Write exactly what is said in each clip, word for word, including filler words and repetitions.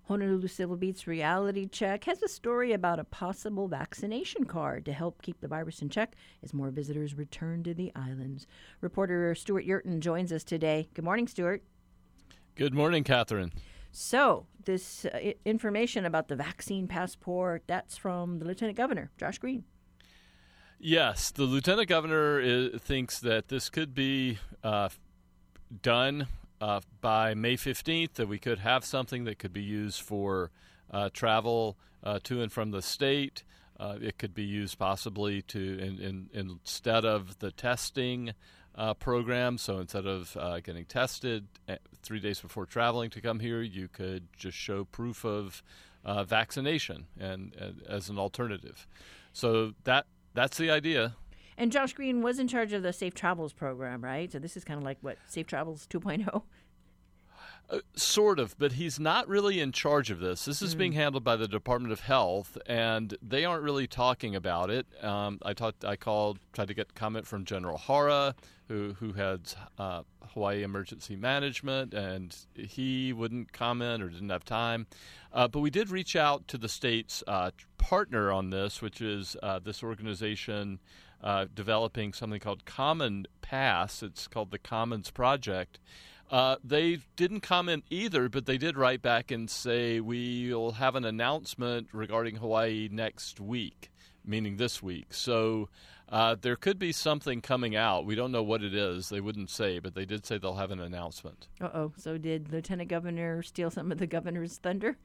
Honolulu Civil Beat's Reality Check has a story about a possible vaccination card to help keep the virus in check as more visitors return to the islands. Reporter Stuart Yurton joins us today. Good morning, Stuart. Good morning, Catherine. So, this uh, I- information about the vaccine passport, that's from the Lieutenant Governor, Josh Green. Yes, the Lieutenant Governor is, thinks that this could be uh, done uh, by May fifteenth, that we could have something that could be used for uh, travel uh, to and from the state. Uh, it could be used possibly to in, in, instead of the testing uh, program. So instead of uh, getting tested three days before traveling to come here, you could just show proof of uh, vaccination and uh, as an alternative. So that that's the idea. And Josh Green was in charge of the Safe Travels program, right? So this is kind of like, what, Safe Travels two point oh? Uh, sort of, but he's not really in charge of this. This is mm. being handled by the Department of Health, and they aren't really talking about it. Um, I talked, I called, tried to get comment from General Hara, who who heads uh, Hawaii Emergency Management, and he wouldn't comment or didn't have time. Uh, but we did reach out to the state's uh, partner on this, which is uh, this organization uh, developing something called Common Pass. It's called the Commons Project. Uh, they didn't comment either, but they did write back and say we'll have an announcement regarding Hawaii next week, meaning this week. So uh, there could be something coming out. We don't know what it is. They wouldn't say, but they did say they'll have an announcement. Uh-oh. So did Lieutenant Governor steal some of the governor's thunder?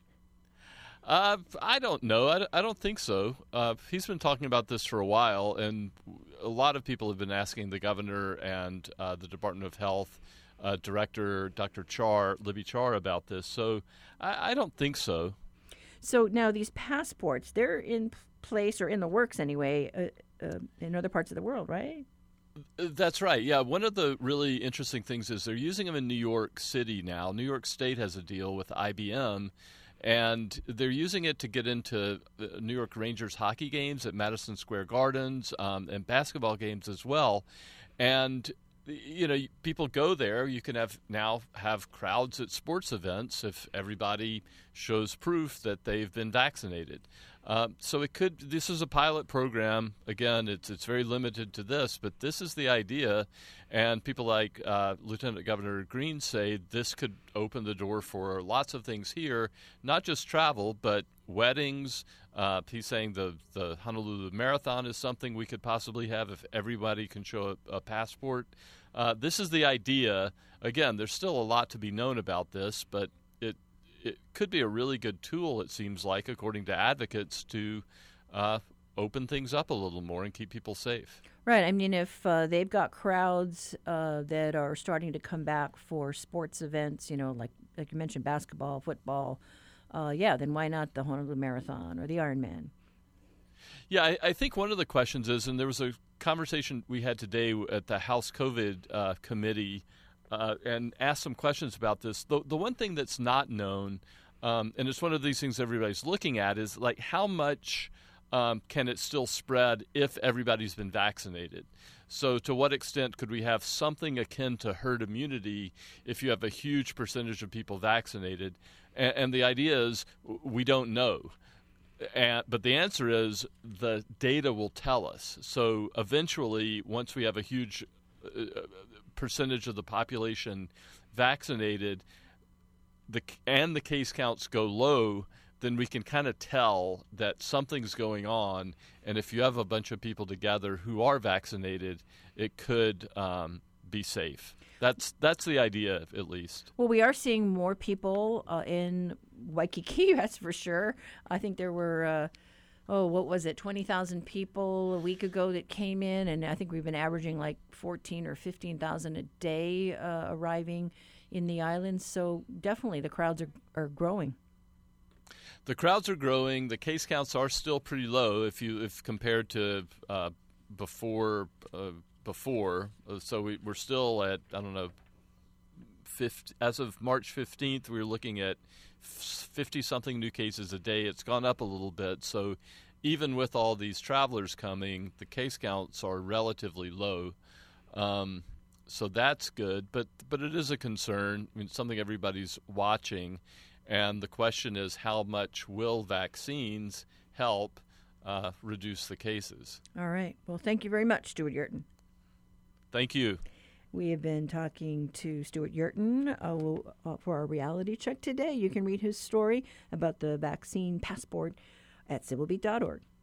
Uh, I don't know. I, I don't think so. Uh, he's been talking about this for a while, and a lot of people have been asking the governor and uh, the Department of Health uh, director, Doctor Char, Libby Char, about this. So I, I don't think so. So now these passports, they're in place or in the works anyway uh, uh, in other parts of the world, right? That's right. Yeah, one of the really interesting things is they're using them in New York City now. New York State has a deal with I B M, and they're using it to get into New York Rangers hockey games at Madison Square Gardens um, and basketball games as well. And, you know, people go there. You can have now have crowds at sports events if everybody shows proof that they've been vaccinated. Uh, so it could. This is a pilot program. Again, it's it's very limited to this, but this is the idea. And people like uh, Lieutenant Governor Green say this could open the door for lots of things here, not just travel, but weddings. Uh, he's saying the the Honolulu Marathon is something we could possibly have if everybody can show a, a passport. Uh, this is the idea. Again, there's still a lot to be known about this, but it. It could be a really good tool, it seems like, according to advocates, to uh, open things up a little more and keep people safe. Right. I mean, if uh, they've got crowds uh, that are starting to come back for sports events, you know, like like you mentioned, basketball, football, uh, yeah, then why not the Honolulu Marathon or the Ironman? Yeah, I, I think one of the questions is, and there was a conversation we had today at the House COVID uh, committee, Uh, and ask some questions about this. The, the one thing that's not known, um, and it's one of these things everybody's looking at, is like how much um, can it still spread if everybody's been vaccinated? So to what extent could we have something akin to herd immunity if you have a huge percentage of people vaccinated? And, and the idea is we don't know. And, but the answer is the data will tell us. So eventually, once we have a huge uh, percentage of the population vaccinated, the and the case counts go low, then we can kind of tell that something's going on. And if you have a bunch of people together who are vaccinated, it could um, be safe. That's that's the idea, at least. Well, we are seeing more people uh, in Waikiki, that's for sure. I think there were uh, oh, what was it, twenty thousand people a week ago that came in, and I think we've been averaging like fourteen or fifteen thousand a day uh, arriving in the islands. So definitely the crowds are, are growing. The crowds are growing. The case counts are still pretty low if you if compared to uh, before uh, before. So we, we're still at, I don't know, fifty, as of March fifteenth, we were looking at fifty-something new cases a day. It's gone up a little bit. So even with all these travelers coming, the case counts are relatively low. Um, so that's good. But but it is a concern. I mean, something everybody's watching. And the question is, how much will vaccines help uh, reduce the cases? All right. Well, thank you very much, Stuart Yurton. Thank you. We have been talking to Stuart Yurton uh, for our reality check today. You can read his story about the vaccine passport at civil beat dot org.